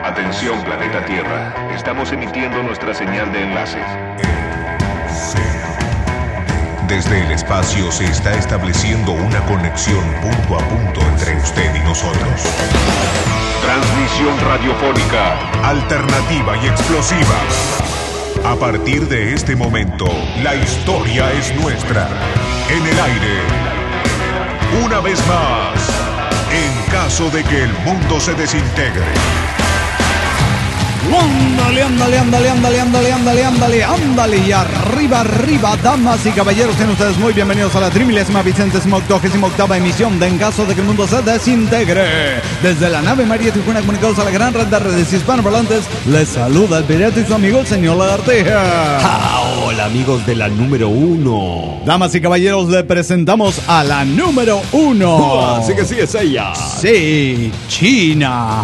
Atención, planeta Tierra. Estamos emitiendo nuestra señal de enlace. Desde el espacio se está estableciendo una conexión punto a punto entre usted y nosotros. Transmisión radiofónica. Alternativa y explosiva. A partir de este momento, la historia es nuestra. En el aire. Una vez más. En caso de que el mundo se desintegre. Ándale, y arriba, damas y caballeros, sean ustedes muy bienvenidos a la 38ª emisión de En caso de que el mundo se desintegre. Desde la nave María Tijuana, comunicados a la gran red de redes hispanoparlantes, les saluda el pirata y su amigo el señor Lagartija. Hola amigos de la número 1. Damas y caballeros, le presentamos a la número 1. Así que sí, es ella. Sí, China.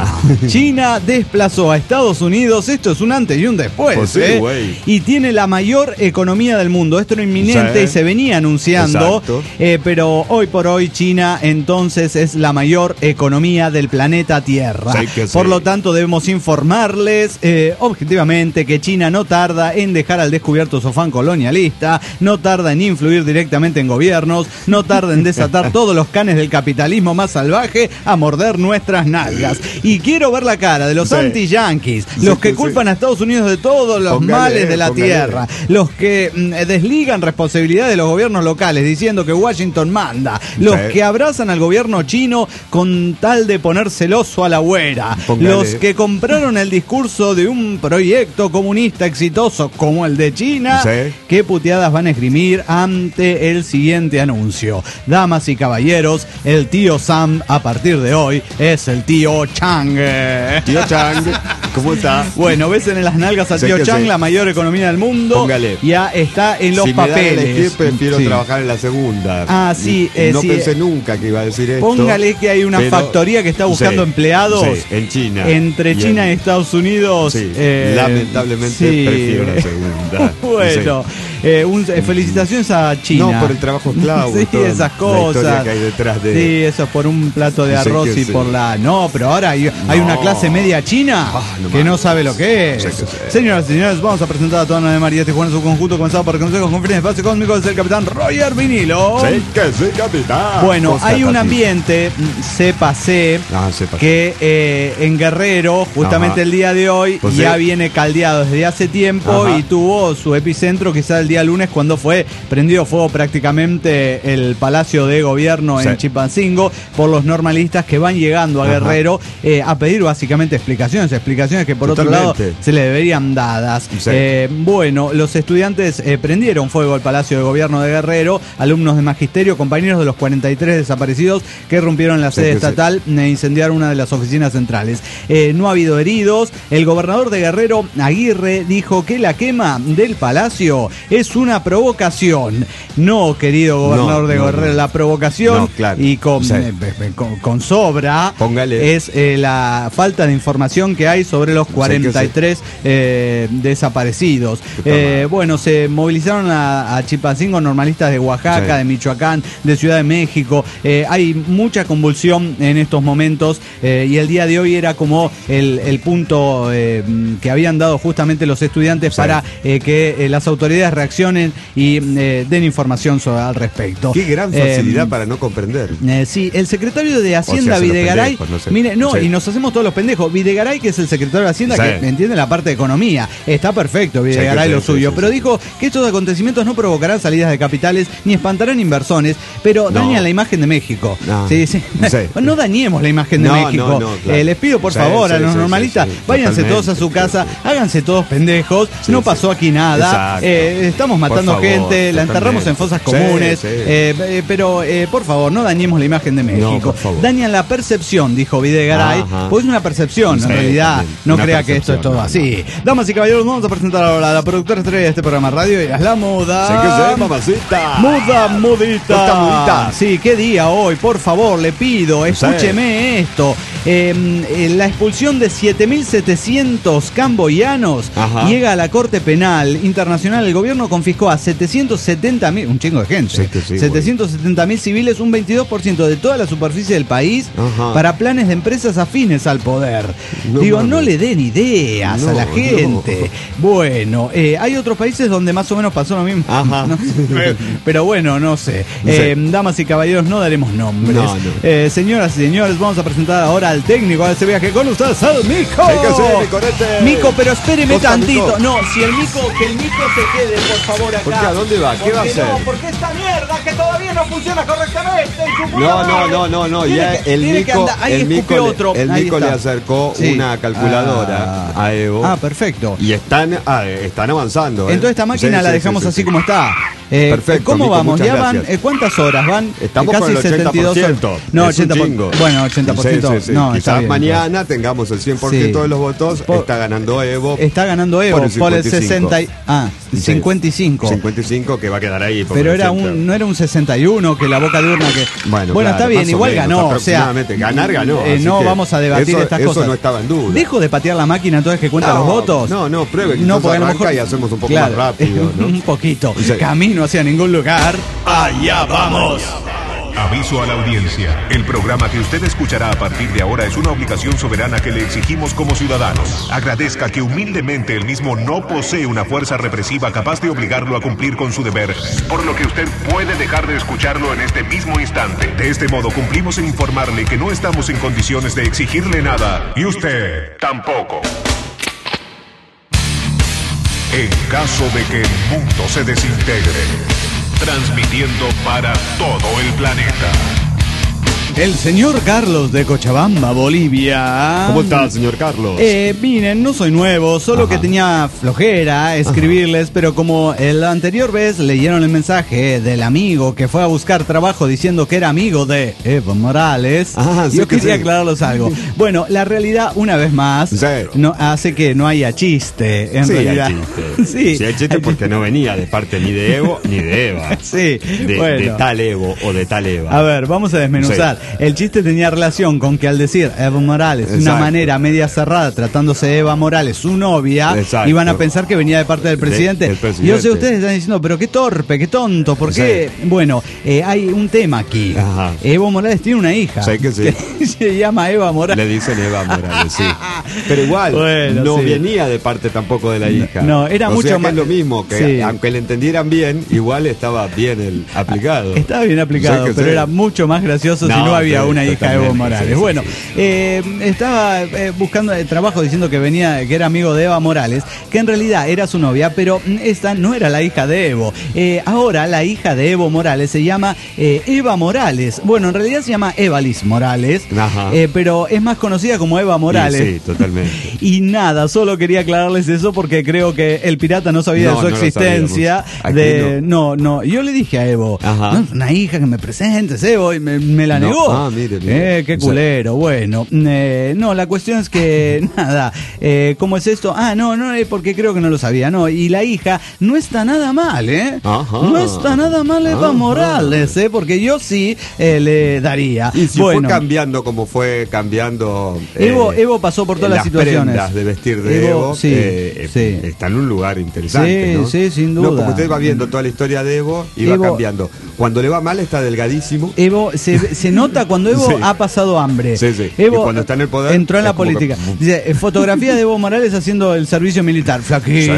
China desplazó a Estados Unidos, esto es un antes y un después, pues sí, y tiene la mayor economía del mundo. Esto era inminente, sí, y se venía anunciando, pero hoy por hoy China entonces es la mayor economía del planeta Tierra. Por lo tanto debemos informarles objetivamente que China no tarda en dejar al descubierto su afán colonialista, no tarda en influir directamente en gobiernos, no tarda en desatar todos los canes del capitalismo más salvaje a morder nuestras nalgas. Y quiero ver la cara de los anti-yankees, los que culpan a Estados Unidos de todos los males de la tierra, los que desligan responsabilidad de los gobiernos locales diciendo que Washington manda, los que abrazan al gobierno chino con tal de poner celoso a la güera, los que compraron el discurso de un proyecto comunista exitoso como el de China. ¿Qué puteadas van a esgrimir ante el siguiente anuncio? Damas y caballeros, el tío Sam a partir de hoy es el tío Chang. Tío Chang, ¿cómo está? Bueno, ves en las nalgas al tío Chang, la mayor economía del mundo. Póngale. Ya está en los papeles. Me da elegir, prefiero trabajar en la segunda. Sí. No pensé nunca que iba a decir esto. Póngale que hay una factoría que está buscando empleados. En China. Entre China y Estados Unidos. Lamentablemente prefiero la segunda. Bueno, felicitaciones a China. No, por el trabajo esclavo. Sí, esas cosas. La historia que hay detrás de... Sí, eso es por un plato de arroz y por la... No, pero ahora hay una clase media china que no sabe lo que es. Señoras y señores, vamos a presentar a toda la de María Tijuana en su conjunto, comenzado por consejos, conferencias, espacio cósmico, desde el capitán Roger Vinilo. Sí, capitán. Bueno, hay un ambiente, sépase, que en Guerrero, justamente el día de hoy, ya viene caldeado desde hace tiempo y tuvo su epicentro quizá el día lunes cuando fue prendido fuego prácticamente el Palacio de Gobierno en Chilpancingo por los normalistas que van llegando a Guerrero a pedir básicamente explicaciones que por otro lado se le deberían dadas. Bueno, los estudiantes prendieron fuego al Palacio de Gobierno de Guerrero, alumnos de magisterio, compañeros de los 43 desaparecidos que irrumpieron la sede estatal e incendiaron una de las oficinas centrales. No ha habido heridos. El gobernador de Guerrero, Aguirre, dijo que la quema del palacio es una provocación. No, querido gobernador de Guerrero, la provocación y con sobra es la falta de información que hay sobre los 43 desaparecidos. Bueno, se movilizaron a Chilpancingo normalistas de Oaxaca, de Michoacán, de Ciudad de México. Hay mucha convulsión en estos momentos y el día de hoy era como el punto que habían dado justamente los estudiantes para que las autoridades reaccionen y den información al respecto. Qué gran facilidad para no comprender. Sí, el secretario de Hacienda, Videgaray, y nos hacemos todos los pendejos. Videgaray, que es el secretario de Hacienda, que entiende la parte de economía, está perfecto, Videgaray lo suyo, pero dijo que estos acontecimientos no provocarán salidas de capitales ni espantarán inversores, pero dañan la imagen de México. No dañemos la imagen de México. Les pido por favor a los normalistas, váyanse todos a su casa, háganse todos pendejos, no pasó aquí nada, estamos matando gente, la enterramos en fosas comunes, pero por favor, no dañemos la imagen de México. Dañan la percepción, dijo Videgaray, pues es una percepción, en realidad, no crea que esto es todo así. Damas y caballeros, vamos a presentar ahora a la productora estrella de este programa radio, es la moda. Mamacita. Mudita. Sí, qué día hoy, por favor, le pido, escúcheme esto. La expulsión de 7.700 camboyanos llega a la Corte Penal Internacional. El gobierno confiscó a 770.000, un chingo de gente, 770.000 civiles, un 22% de toda la superficie del país, para planes de empresas afines al poder. No le den ideas a la gente. Bueno, hay otros países donde más o menos pasó lo mismo. No sé, pero bueno, no sé. Damas y caballeros, no daremos nombres. Señoras y señores, vamos a presentar ahora al técnico de este viaje con ustedes, al Mico. Mico, pero espéreme tantito. No, si el Mico, que el Mico se quede, por favor, acá. ¿Por qué? ¿A dónde va? ¿Qué va a hacer? No, porque esta mierda que todavía no funciona correctamente. No, ya el Mico le acercó una calculadora a Evo. Perfecto. Y están avanzando. Entonces esta máquina la dejamos así como está. Perfecto. ¿Cómo Mico, vamos? ¿Ya van? Gracias. ¿Cuántas horas van? Estamos casi con el 80%. No, 80%. Bueno, 80%. No, quizás mañana tengamos el 100% de los votos. Está ganando Evo. Está ganando Evo por el 60. 55. 55 que va a quedar ahí. Pero no era un 61 que la boca de urna que. Bueno, claro, está bien, igual ganó. O sea, ganar ganó. No vamos a debatir estas cosas. Eso no estaba en duda. ¿Dejo de patear la máquina entonces que cuenta los votos? No, pruebe. No, porque a lo mejor y hacemos un poco más rápido, ¿no? Un poquito. Camino hacia ningún lugar. ¡Allá vamos! Aviso a la audiencia. El programa que usted escuchará a partir de ahora es una obligación soberana que le exigimos como ciudadanos. Agradezca que humildemente el mismo no posee una fuerza represiva capaz de obligarlo a cumplir con su deber, por lo que usted puede dejar de escucharlo en este mismo instante. De este modo cumplimos en informarle que no estamos en condiciones de exigirle nada, y usted tampoco. En caso de que el mundo se desintegre, transmitiendo para todo el planeta. El señor Carlos de Cochabamba, Bolivia. ¿Cómo está, señor Carlos? Miren, no soy nuevo, solo que tenía flojera escribirles, pero como la anterior vez leyeron el mensaje del amigo que fue a buscar trabajo diciendo que era amigo de Evo Morales, yo quería aclararles algo. Bueno, la realidad, una vez más, no, hace que no haya chiste, en realidad. Hay chiste. Sí, hay chiste porque no venía de parte ni de Evo ni de Eva. De tal Evo o de tal Eva. A ver, vamos a desmenuzar. El chiste tenía relación con que al decir Evo Morales, de una manera media cerrada, tratándose de Eva Morales, su novia, iban a pensar que venía de parte del presidente. Y yo sé, ustedes están diciendo, pero qué torpe, qué tonto, ¿por qué? Bueno, hay un tema aquí. Evo Morales tiene una hija que se llama Eva Morales. Le dicen Eva Morales, pero igual, no venía de parte tampoco de la hija. No, era mucho más. Es lo mismo, que aunque le entendieran bien, igual estaba bien aplicado. Estaba bien aplicado, pero era mucho más gracioso si no había una hija de Evo Morales. Bueno, estaba buscando trabajo diciendo que era amigo de Eva Morales, que en realidad era su novia, pero esta no era la hija de Evo. Ahora la hija de Evo Morales se llama Eva Morales. Bueno, en realidad se llama Evalis Morales, pero es más conocida como Eva Morales. Sí, totalmente. Y nada, solo quería aclararles eso porque creo que el pirata no sabía de su existencia. No, yo le dije a Evo, no, una hija que me presentes, Evo, y me la negó. Mire. Qué culero. Bueno, no, la cuestión es que, nada, ¿cómo es esto? No, porque creo que no lo sabía, no. Y la hija no está nada mal, No está nada mal Eva Morales, porque yo sí le daría. Y si fue cambiando como fue cambiando. Evo pasó por todas las situaciones. Las de vestir de Evo está en un lugar interesante, ¿no? Sí, sin duda. No, porque usted va viendo toda la historia de Evo y va cambiando. Cuando le va mal está delgadísimo. Evo se nota cuando Evo ha pasado hambre. Evo, y cuando está en el poder entró en la política. Dice, fotografía de Evo Morales haciendo el servicio militar, flaquito,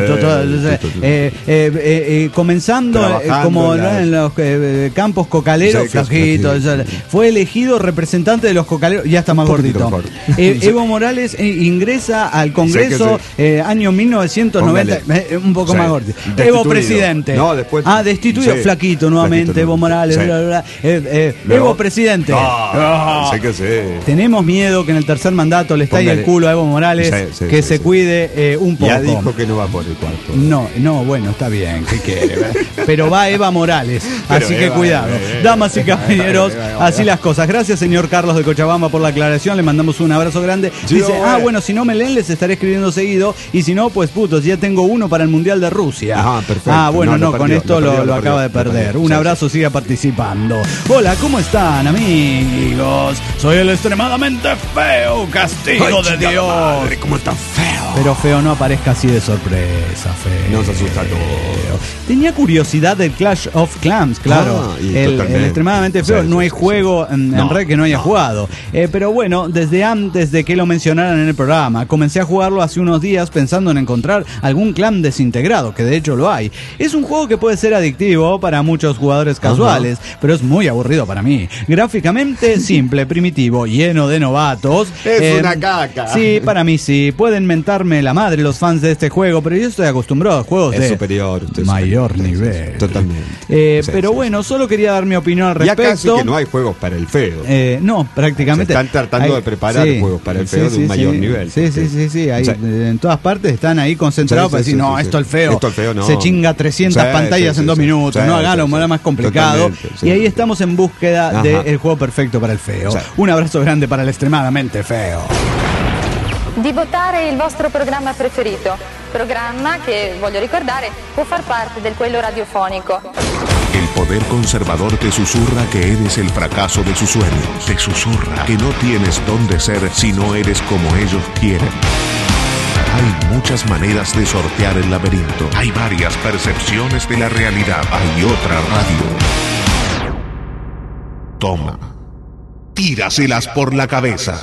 comenzando como en los campos cocaleros, flaquito. Fue elegido representante de los cocaleros, ya está más gordito. Evo Morales ingresa al Congreso año 1990, un poco más gordito. Evo presidente. No, después. Destituido, flaquito nuevamente, Evo Morales. Evo presidente. Tenemos miedo que en el tercer mandato le estalle el culo a Evo Morales, que se cuide un poco. Ya dijo que no va por el cuarto. No, bueno, está bien, ¿qué quiere? Pero va Eva Morales, así que cuidado. Damas y caballeros, así las cosas. Gracias, señor Carlos de Cochabamba, por la aclaración. Le mandamos un abrazo grande. Dice, bueno, si no me leen, les estaré escribiendo seguido. Y si no, pues putos, ya tengo uno para el Mundial de Rusia. Perfecto. Bueno, con esto lo acaba de perder. Un abrazo, siga participando. Hola, ¿cómo están, amigos? amigos. Soy el extremadamente feo, castigo de Dios. Madre, ¿cómo tan feo? Pero feo, no aparezca así de sorpresa, feo. Nos asusta todo. Tenía curiosidad del Clash of Clans, claro. El extremadamente feo. No hay juego en red que no haya jugado. Pero bueno, desde antes de que lo mencionaran en el programa, comencé a jugarlo hace unos días pensando en encontrar algún clan desintegrado, que de hecho lo hay. Es un juego que puede ser adictivo para muchos jugadores casuales, pero es muy aburrido para mí. Gráficamente simple, primitivo, lleno de novatos. Es una caca. Sí, para mí sí. Pueden mentarme la madre los fans de este juego, pero yo estoy acostumbrado a juegos de superior, mayor nivel. Totalmente. Pero bueno, solo quería dar mi opinión al respecto. Ya casi que no hay juegos para el feo. No, prácticamente. Se están tratando de preparar juegos para el feo de un mayor nivel. Sí. Hay, en todas partes están ahí concentrados para decir, no, esto el feo no. Se chinga 300 pantallas en 2 minutos. No, hágalo más complicado. Y ahí estamos en búsqueda del juego perfecto para el feo. Un abrazo grande para el extremadamente feo. Di votare il vostro programma preferito, programma che, voglio ricordare, può far parte del quello radiofonico. El poder conservador te susurra que eres el fracaso de sus sueños. Te susurra que no tienes dónde ser si no eres como ellos quieren. Hay muchas maneras de sortear el laberinto. Hay varias percepciones de la realidad. Hay otra radio. Toma. Tíraselas por la cabeza.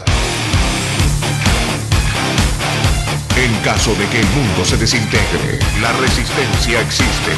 En caso de que el mundo se desintegre, la resistencia existe.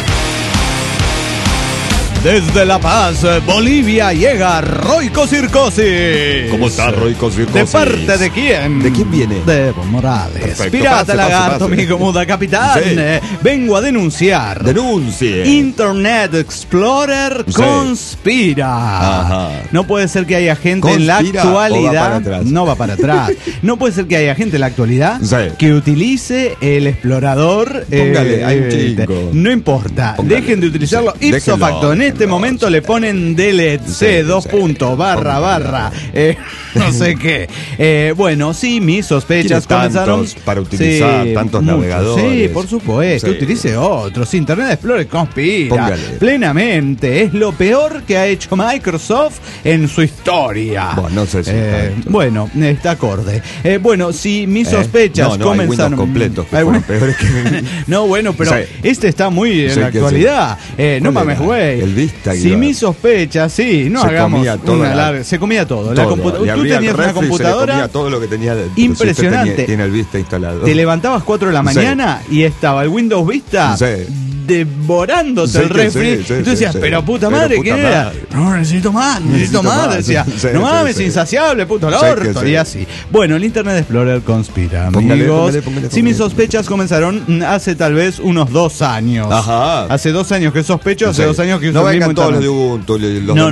Desde La Paz, Bolivia, llega Royco Circosis. ¿Cómo está Royco Circosis? ¿De parte de quién? ¿De quién viene? De Evo Morales. Perfecto. Pirata, lagarto, amigo muda, capitán. Sí. Vengo a denunciar. Denuncie. Internet Explorer conspira. Ajá. No puede ser que haya gente en la actualidad. No va para atrás. No puede ser que haya gente en la actualidad que utilice el explorador. Póngale, hay un chico. No importa. Póngale. Dejen de utilizarlo. Ipso facto. En este momento le ponen delete C, barra, no sé qué. Bueno, sí, mis sospechas comenzaron. Para utilizar tantos navegadores. Sí, por supuesto. Utilice otros. Internet Explorer conspira. Póngale. Plenamente. Es lo peor que ha hecho Microsoft en su historia. Bueno, no sé si bueno, está acorde. Bueno, si mis sospechas comenzaron. Hay completos que fueron peores que no, bueno, pero este está muy en la actualidad. No mames, güey. El Vista. Si mi sospecha, no hagamos una larga. Se comía todo. Tú tenías una computadora. Se comía todo lo que tenía dentro. Impresionante. Tiene el Vista instalado. Te levantabas 4 de la mañana y estaba el Windows Vista devorándote el refri. Y tú decías, pero puta madre, ¿qué era? No, necesito más. Decía, no mames, insaciable, puto el orto. Y así. Bueno, el Internet Explorer conspira, amigos. Si mis sospechas comenzaron hace tal vez unos 2 años. Ajá. Hace 2 años que sospecho, hace 2 años que uso el mismo Internet. Todos los de Ubuntu, los no.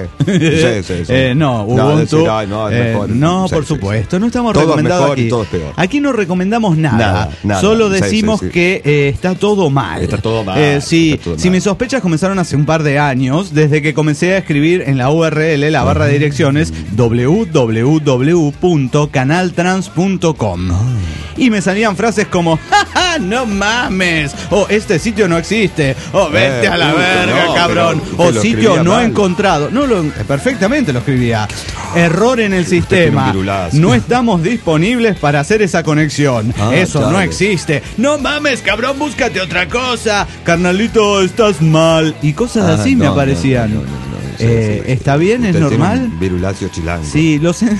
No, Ubuntu. No, por supuesto. No estamos recomendando aquí. Aquí no recomendamos nada. Solo decimos que está todo mal. Está todo mal. Si mis sospechas comenzaron hace un par de años, desde que comencé a escribir en la URL, la barra de direcciones, www.canaltrans.com. Y me salían frases como, ¡jaja, no mames! O este sitio no existe. O vete a la verga, cabrón. O sitio no encontrado. Perfectamente lo escribía. Error en el sistema. No estamos disponibles para hacer esa conexión. Eso no existe. No mames, cabrón, búscate otra cosa. Carnalito, estás mal. Y cosas así me aparecían. ¿Está bien? ¿Es normal? Virulacio chilango. Sí, lo sé.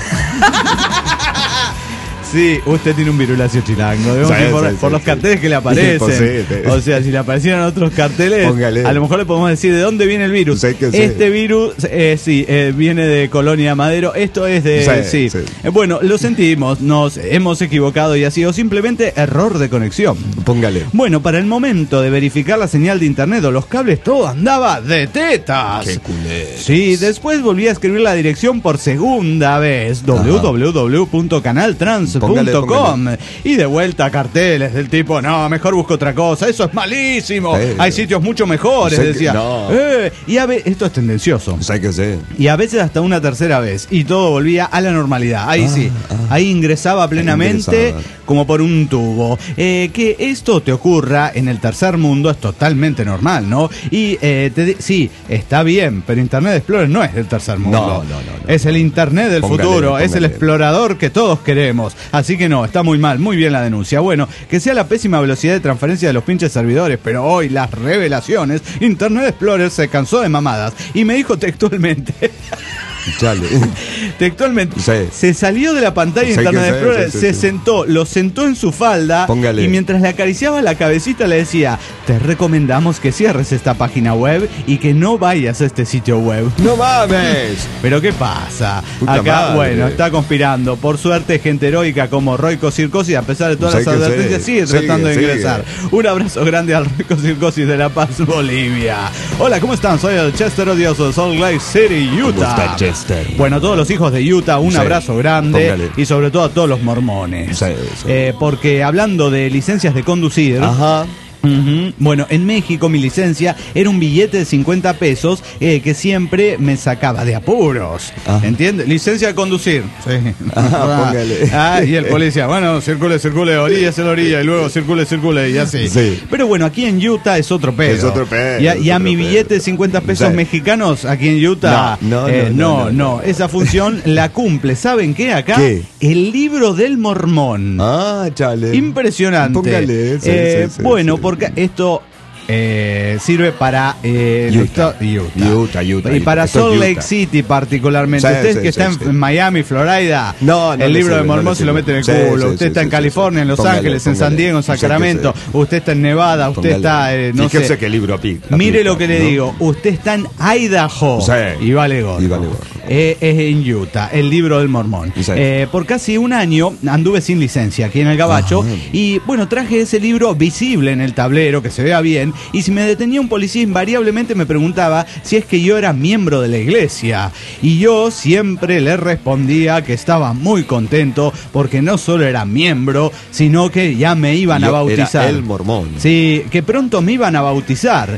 Sí, usted tiene un virulacio chilango. Por los carteles que le aparecen. O sea, si le aparecieran otros carteles, póngale. A lo mejor le podemos decir de dónde viene el virus. Este virus, viene de Colonia Madero. Esto es de... Bueno, lo sentimos, nos hemos equivocado y ha sido simplemente error de conexión. Póngale. Bueno, para el momento de verificar la señal de internet o los cables, todo andaba de tetas. Qué culé. Sí, después volví a escribir la dirección por segunda vez. www.canaltrans.com. .com. Y de vuelta carteles del tipo, no, mejor busco otra cosa, eso es malísimo. Hay sitios mucho mejores, decía. No. Y esto es tendencioso. Y a veces hasta una tercera vez. Y todo volvía a la normalidad. Ahí ahí ingresaba plenamente como por un tubo. Que esto te ocurra en el tercer mundo es totalmente normal, ¿no? Y sí, está bien, pero Internet Explorer no es del tercer mundo. No. Es el Internet del futuro, es el explorador que todos queremos. Así que no, está muy mal, muy bien la denuncia. Bueno, que sea la pésima velocidad de transferencia de los pinches servidores, pero hoy las revelaciones, Internet Explorer se cansó de mamadas y me dijo textualmente... Textualmente, se salió de la pantalla de Internet Explorer, se sentó, lo sentó en su falda y mientras le acariciaba la cabecita le decía: te recomendamos que cierres esta página web y que no vayas a este sitio web. ¡No mames! Pero ¿qué pasa? Puta acá, madre. Bueno, está conspirando. Por suerte, gente heroica como Royco Circosi, a pesar de todas las advertencias, sigue tratando de ingresar. Un abrazo grande al Royco Circosi de La Paz, Bolivia. Hola, ¿cómo están? Soy el Chester odioso de Salt Lake City, Utah. Bueno, todos los hijos de Utah, un abrazo grande. Póngale. Y sobre todo a todos los mormones. Porque hablando de licencias de conducir... Bueno, en México mi licencia era un billete de 50 pesos que siempre me sacaba de apuros. ¿Entiendes? Licencia de conducir. Sí. Póngale. Y el policía, bueno, circule, orilla es la orilla, y luego circule, y así. Sí. Pero bueno, aquí en Utah es otro pedo. Es otro pedo. Y a mi billete de 50 pesos mexicanos, aquí en Utah, no. Esa función la cumple. ¿Saben qué? Acá, el libro del mormón. Chale. Impresionante. Póngale. Bueno, porque esto sirve para Utah. Y para Salt Lake City particularmente. Ustedes que están en Miami, Florida, el libro de mormón se lo meten en el culo. Usted está en California, en Los Ángeles, en San Diego, en Sacramento. Usted está en Nevada, usted está no sé qué libro mire lo que le digo. Usted está en Idaho y vale gorro. Es en Utah, el libro del mormón. Por casi un año anduve sin licencia aquí en el Gabacho. Y bueno, traje ese libro visible en el tablero, que se vea bien. Y si me detenía un policía, invariablemente me preguntaba si es que yo era miembro de la iglesia. Y yo siempre le respondía que estaba muy contento porque no solo era miembro, sino que ya me iban a bautizar. Era el mormón. Sí, que pronto me iban a bautizar.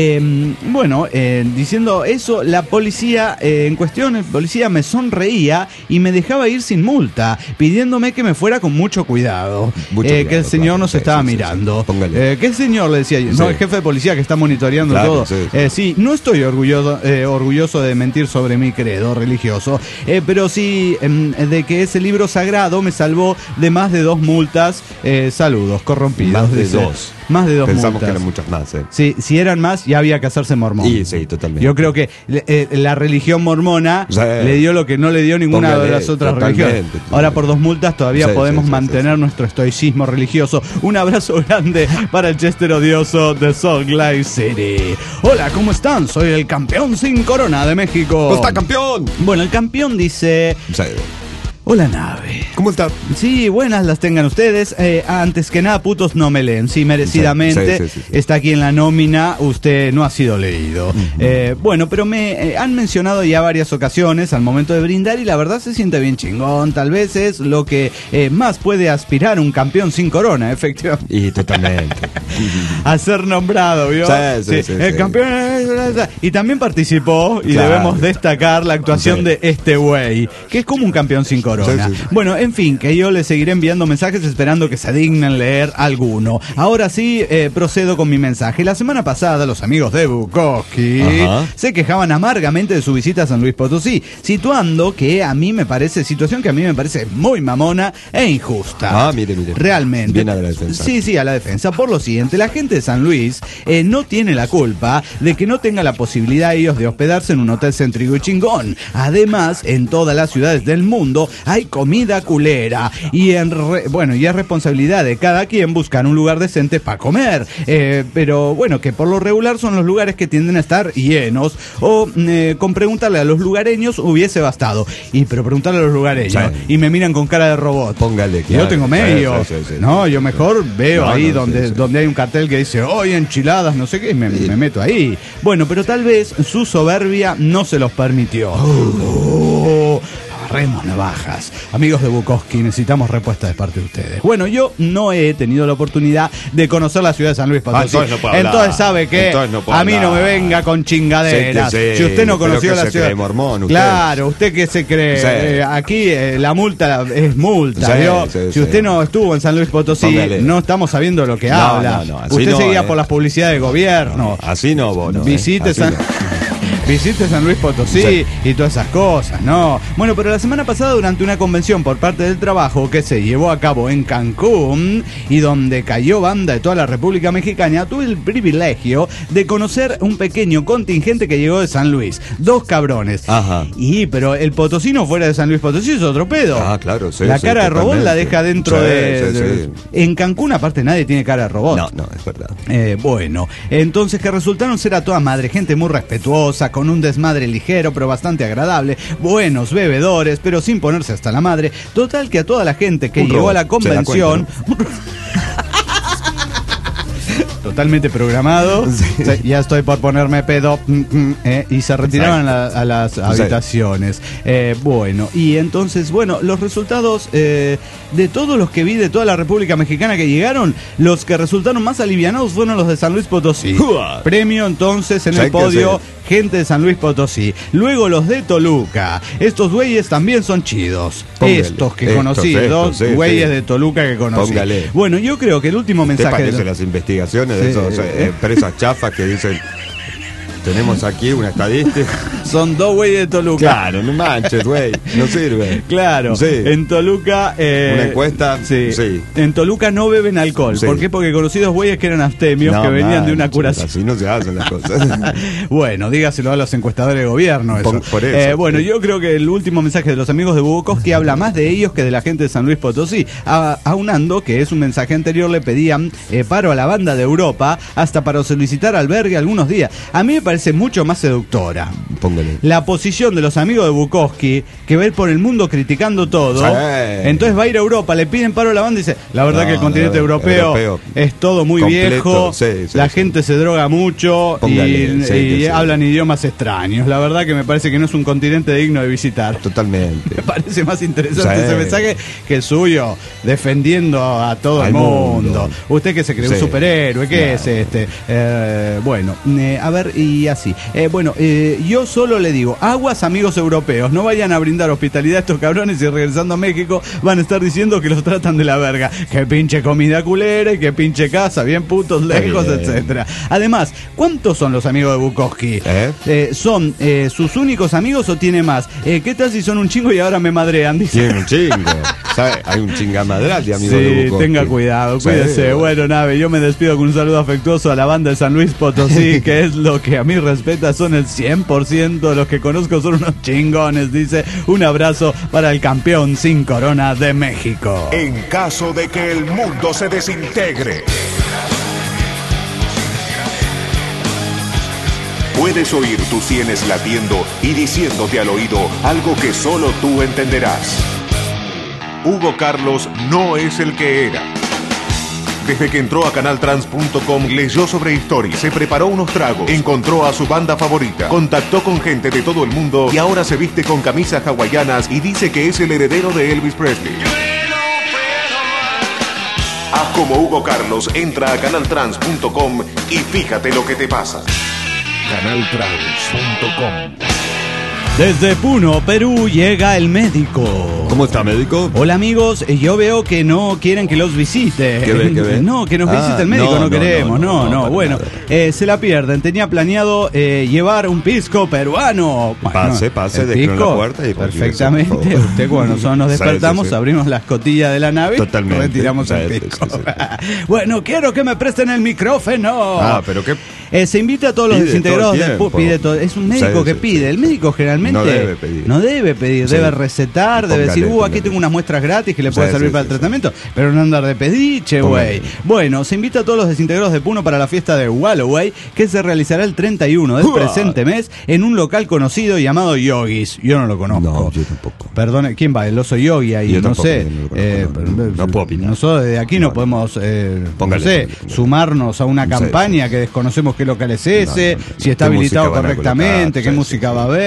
Diciendo eso, la policía en cuestión, el policía me sonreía y me dejaba ir sin multa, pidiéndome que me fuera con mucho cuidado. Que el señor nos estaba mirando. ¿Qué señor? Le decía yo. No, el jefe de policía que está monitoreando todo. No estoy orgulloso de mentir sobre mi credo religioso, pero sí de que ese libro sagrado me salvó de más de 2 multas. Saludos, corrompidos. Más de 2 Pensamos multas. Que eran muchas más. Sí, si eran más, ya había que hacerse mormón. Sí, totalmente. Yo creo que la religión mormona le dio lo que no le dio ninguna de las otras religiones. Ahora, por 2 multas todavía podemos mantener nuestro estoicismo religioso. Un abrazo grande para el Chester odioso de Salt Lake City. Hola, ¿cómo están? Soy el campeón sin corona de México. ¿Cómo está, campeón? Bueno, el campeón dice... Hola, nave. ¿Cómo está? Sí, buenas las tengan ustedes. Antes que nada, putos no me leen. Sí, merecidamente. Sí. Está aquí en la nómina. Usted no ha sido leído. Bueno, pero me han mencionado ya varias ocasiones al momento de brindar y la verdad se siente bien chingón. Tal vez es lo que más puede aspirar un campeón sin corona, efectivamente. Y totalmente. A ser nombrado, ¿vio? Sí. El campeón. Y también participó, y debemos destacar la actuación de este güey, que es como un campeón sin corona. Bueno, en fin, que yo les seguiré enviando mensajes esperando que se dignen leer alguno. Ahora sí, procedo con mi mensaje. La semana pasada, los amigos de Bukowski se quejaban amargamente de su visita a San Luis Potosí, situación que a mí me parece muy mamona e injusta. Mire. Realmente. Viene a la defensa. Sí, a la defensa. Por lo siguiente, la gente de San Luis no tiene la culpa de que no tenga la posibilidad ellos de hospedarse en un hotel céntrico y chingón. Además, en todas las ciudades del mundo hay comida culera y es responsabilidad de cada quien buscar un lugar decente para comer, pero bueno, que por lo regular son los lugares que tienden a estar llenos o con preguntarle a los lugareños hubiese bastado, pero preguntarle a los lugareños y me miran con cara de robot. Póngale, yo tengo medio, no, yo mejor veo donde hay un cartel que dice hoy enchiladas, no sé qué, y me meto ahí. Bueno, pero tal vez su soberbia no se los permitió. agarremos navajas. Amigos de Bukowski, necesitamos respuesta de parte de ustedes. Bueno, yo no he tenido la oportunidad de conocer la ciudad de San Luis Potosí. Entonces sabe que a mí no me venga con chingaderas. Si usted no conoció la ciudad, mormón, claro, usted que se cree. Aquí la multa es multa. Si usted no estuvo en San Luis Potosí, no estamos sabiendo lo que habla. Usted seguía por las publicidades de gobierno. Así no, vos no. Visite San Luis Potosí y todas esas cosas, ¿no? Bueno, pero la semana pasada, durante una convención por parte del trabajo que se llevó a cabo en Cancún y donde cayó banda de toda la República Mexicana, tuve el privilegio de conocer un pequeño contingente que llegó de San Luis. 2 cabrones. Ajá. Pero el potosino fuera de San Luis Potosí es otro pedo. Claro, sí. La cara de robot la deja dentro de... En Cancún, aparte, nadie tiene cara de robot. No, es verdad. Bueno, entonces que resultaron ser a toda madre gente muy respetuosa, con un desmadre ligero pero bastante agradable, buenos bebedores, pero sin ponerse hasta la madre. Total que a toda la gente que llegó a la convención... Totalmente programado. Ya estoy por ponerme pedo. Y se retiraron a las habitaciones. Bueno, y entonces, los resultados de todos los que vi de toda la República Mexicana que llegaron, los que resultaron más alivianados fueron los de San Luis Potosí. Premio entonces en el podio, gente de San Luis Potosí. Luego los de Toluca. Estos güeyes también son chidos. Estos que conocí, 2 güeyes de Toluca que conocí. Póngale. Bueno, yo creo que el último mensaje... ¿Te parece las investigaciones de esas empresas chafas que dicen... Tenemos aquí una estadística. Son 2 güeyes de Toluca. Claro, no manches, güey. No sirve. Claro. Sí. En Toluca... una encuesta. Sí. En Toluca no beben alcohol. ¿Por qué? Porque conocí 2 güeyes que eran abstemios, que venían de una curación. Así no se hacen las cosas. Bueno, dígaselo a los encuestadores de gobierno. Eso. Por eso. Bueno, yo creo que el último mensaje de los amigos de Bukowski habla más de ellos que de la gente de San Luis Potosí. Aunando que es un mensaje anterior, le pedían paro a la banda de Europa hasta para solicitar albergue algunos días. A mí me parece mucho más seductora. Póngale. La posición de los amigos de Bukowski, que va a ir por el mundo criticando todo. Entonces va a ir a Europa, le piden paro a la banda y dice, la verdad que el continente europeo es todo muy completo, viejo, la gente se droga mucho y hablan idiomas extraños. La verdad que me parece que no es un continente digno de visitar. Totalmente. Me parece más interesante ese mensaje que el suyo, defendiendo a todo el mundo. Usted que se cree un superhéroe, ¿qué es este? A ver, y así. Yo solo le digo, aguas amigos europeos, no vayan a brindar hospitalidad a estos cabrones y regresando a México van a estar diciendo que los tratan de la verga. Que pinche comida culera y que pinche casa, bien putos lejos, etcétera. Además, ¿cuántos son los amigos de Bukowski? ¿Son sus únicos amigos o tiene más? ¿Qué tal si son un chingo y ahora me madrean? Dice. Tiene un chingo. ¿Sabe? Hay un chingamadral de amigos de Bukowski. Tenga cuidado, cuídese. Bueno, Nave, yo me despido con un saludo afectuoso a la banda de San Luis Potosí, que es lo que a mí respeta, son el 100% de los que conozco, son unos chingones, dice. Un abrazo para el campeón sin corona de México. En caso de que el mundo se desintegre, puedes oír tus sienes latiendo y diciéndote al oído algo que solo tú entenderás. Hugo Carlos no es el que era. Desde que entró a canaltrans.com, leyó sobre historia, se preparó unos tragos, encontró a su banda favorita, contactó con gente de todo el mundo y ahora se viste con camisas hawaianas y dice que es el heredero de Elvis Presley. Haz como Hugo Carlos, entra a canaltrans.com y fíjate lo que te pasa. canaltrans.com. Desde Puno, Perú, llega el médico. ¿Cómo está, médico? Hola, amigos. Yo veo que no quieren que los visite. ¿Qué ve? No, que nos visite el médico, no queremos. No. Bueno, se la pierden. Tenía planeado llevar un pisco peruano. Bueno, pase, déjenos la puerta y perfectamente. Usted, cuando nosotros nos despertamos, abrimos la escotilla de la nave y retiramos el pisco. Bueno, quiero que me presten el micrófono. Pero qué... se invita a todos los desintegrados del pide todo. Es un médico que pide. El médico generalmente no debe pedir, debe recetar, debe decir, aquí tengo unas muestras gratis que le puede servir para el tratamiento, pero no andar de pediche, güey. Bueno, se invita a todos los desintegrados de Puno para la fiesta de Walloway, que se realizará el 31 del presente mes en un local conocido llamado Yogis. Yo no lo conozco. No, yo tampoco. Perdone, ¿quién va? El oso Yogi ahí, yo no tampoco, sé. No puedo opinar. Nosotros desde aquí no podemos, sumarnos a una campaña que desconocemos qué local es ese, si está habilitado correctamente, qué música va a haber.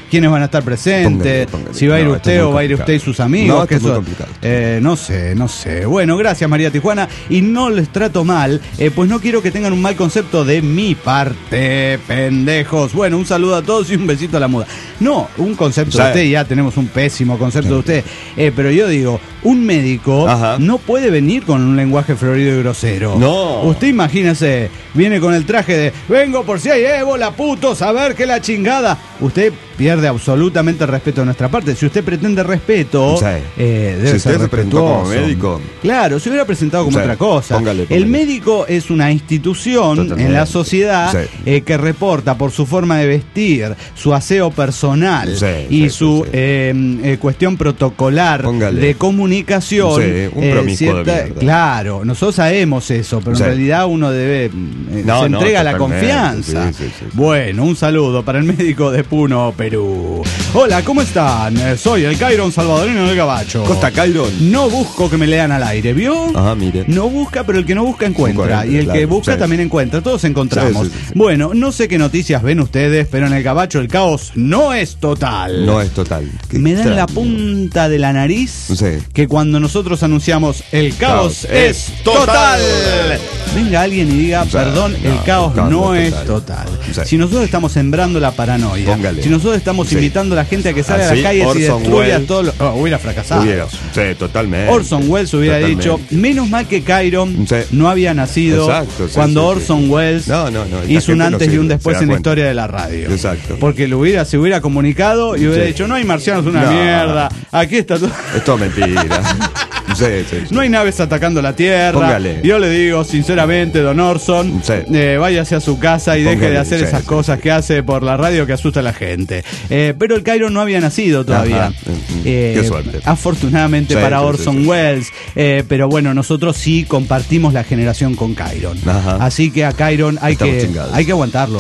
quiénes van a estar presentes, Póngale. si va a ir usted o va a ir complicado. usted y sus amigos. No, que esto es eso, muy complicado. no sé. Bueno, gracias María Tijuana, y no les trato mal, pues no quiero que tengan un mal concepto de mi parte, pendejos. Bueno, un saludo a todos y un besito a la muda. No, un concepto de usted, ya tenemos un pésimo concepto de usted, pero yo digo, un médico no puede venir con un lenguaje florido y grosero. No. Usted imagínese, viene con el traje de vengo por si hay ébola, putos, a ver qué la chingada. Usted pierde absolutamente el respeto de nuestra parte. Si usted pretende respeto, debe ser respetuoso. Como médico. Claro, se hubiera presentado como otra cosa. Póngale. El médico es una institución en la sociedad que reporta por su forma de vestir, su aseo personal y su cuestión protocolar de comunicación. Un promiscuo de mierda. Claro, nosotros sabemos eso, pero en realidad uno debe se entrega la confianza. Bueno, un saludo para el médico de Puno, Perú. Hola, ¿cómo están? Soy el Cairon Salvadorino del Gabacho. Costa Cairon. No busco que me lean al aire, ¿vio? Mire. No busca, pero el que no busca encuentra. Y el que busca también encuentra. Todos encontramos. Bueno, no sé qué noticias ven ustedes, pero en el Gabacho el caos no es total. No es total. Me da en la punta de la nariz que cuando nosotros anunciamos el caos es total. Venga alguien y diga, perdón, el caos no es total. Si nosotros estamos sembrando la paranoia, si nosotros estamos invitando a la gente a que salga a las calles y destruya todo lo... hubiera fracasado. Totalmente. Orson Welles hubiera dicho, menos mal que Cairon no había nacido cuando Orson Welles hizo un antes y un después en la historia de la radio. Porque se hubiera comunicado y hubiera dicho, no hay marcianos, una mierda, aquí está todo. Es todo mentira. No hay naves atacando la Tierra. Yo le digo sinceramente, don Orson, váyase a su casa y deje de hacer esas cosas que hace por la radio que asusta a la gente. Pero el Cairon no había nacido todavía. Qué suerte. Afortunadamente para Orson Welles. Pero bueno, nosotros sí compartimos la generación con Cairon. Así que a Cairon hay que aguantarlo.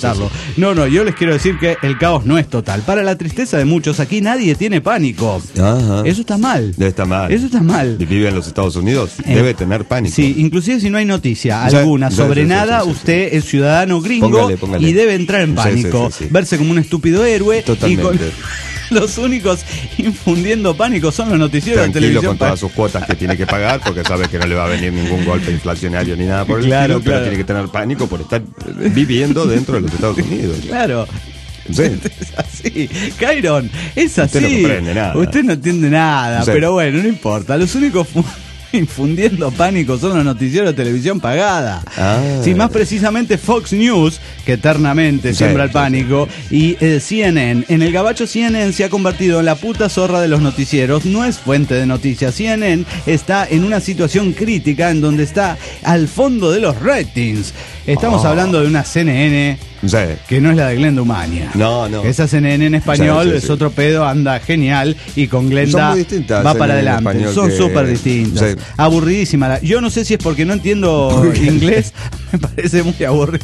No, yo les quiero decir que el caos no es total. Para la tristeza de muchos, aquí nadie tiene pánico. Eso está mal. Está mal. Eso está mal. Y vive en los Estados Unidos, debe tener pánico. Sí, inclusive si no hay noticia alguna sobre nada, usted es ciudadano gringo y debe entrar en pánico. Verse como un estúpido héroe. Totalmente. Y con los únicos infundiendo pánico son los noticieros de televisión. Con todas sus cuotas que tiene que pagar, porque sabe que no le va a venir ningún golpe inflacionario ni nada por el estilo, pero tiene que tener pánico por estar viviendo dentro de los Estados Unidos. Claro. Es así, Cairon, es así. Usted no comprende nada. Usted no entiende nada, pero bueno, no importa. Los únicos infundiendo pánico son los noticieros de televisión pagada. Sí, más precisamente Fox News, que eternamente siembra el pánico, y CNN. En el Gabacho, CNN se ha convertido en la puta zorra de los noticieros. No es fuente de noticias. CNN está en una situación crítica en donde está al fondo de los ratings. Estamos hablando de una CNN que no es la de Glenda Umaña. No. Esa CNN en español es otro pedo, anda genial, y con Glenda va para adelante. Son súper distintas. Aburridísima. Yo no sé si es porque no entiendo inglés, me parece muy aburrida.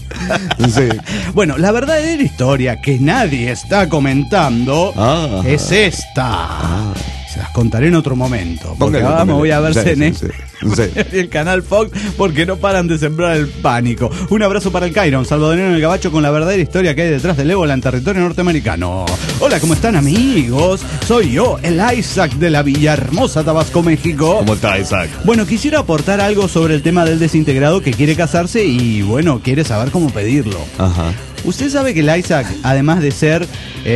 Bueno, la verdadera historia que nadie está comentando es esta. Se las contaré en otro momento. Porque ahora me voy a ver CNN y el canal Fox, porque no paran de sembrar el pánico. Un abrazo para el Cairon, Salvadorino en el Gabacho, con la verdadera historia que hay detrás del ébola en territorio norteamericano. Hola, ¿cómo están, amigos? Soy yo, el Isaac de la Villahermosa, Tabasco, México. ¿Cómo está, Isaac? Bueno, quisiera aportar algo sobre el tema del desintegrado que quiere casarse y, bueno, quiere saber cómo pedirlo. Usted sabe que el Isaac, además de ser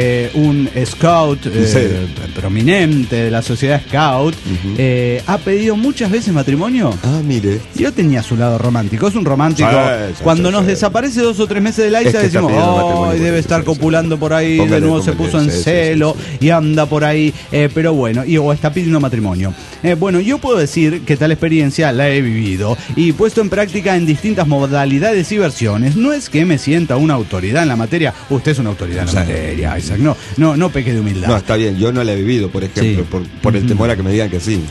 un scout prominente de la sociedad scout, ha pedido muchas veces matrimonio. Mire. Yo tenía su lado romántico. Es un romántico. Cuando nos desaparece 2 o 3 meses del Isaac, decimos, debe estar copulando por ahí, de nuevo se puso en celo y anda por ahí. Pero bueno, o está pidiendo matrimonio. Bueno, yo puedo decir que tal experiencia la he vivido y puesto en práctica en distintas modalidades y versiones. No es que me sienta una autoridad en la materia. Usted es una autoridad en la materia, Isaac. No peque de humildad. No, está bien. Yo no la he vivido, por ejemplo, por el temor a que me digan que sí.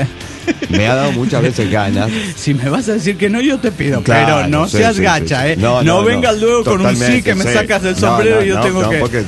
Me ha dado muchas veces ganas. Si me vas a decir que no, yo te pido. Pero no seas gacha, No vengas luego con un sí que me sacas del sombrero y yo tengo que... Porque,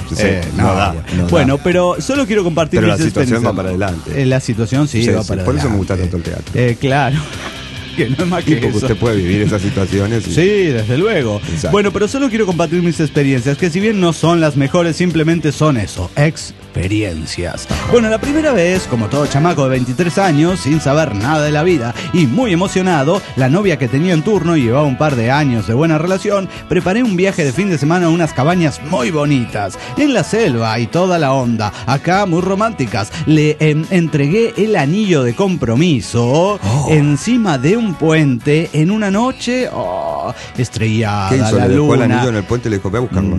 bueno, pero solo quiero compartir. Pero la situación va para adelante. La situación va para adelante. Por eso me gusta tanto el teatro. Claro. que no es más que eso. Usted puede vivir esas situaciones. Sí, desde luego. Exacto. Bueno, pero solo quiero compartir mis experiencias, que si bien no son las mejores, simplemente son eso, experiencias. Bueno, la primera vez, como todo chamaco de 23 años, sin saber nada de la vida y muy emocionado, la novia que tenía en turno y llevaba un par de años de buena relación, preparé un viaje de fin de semana a unas cabañas muy bonitas, en la selva y toda la onda, acá muy románticas. Le entregué el anillo de compromiso encima de un puente en una noche estrellada. ¿Qué hizo? La ¿Le dejó luna. el anillo en el puente y le dijo, ve a buscarlo?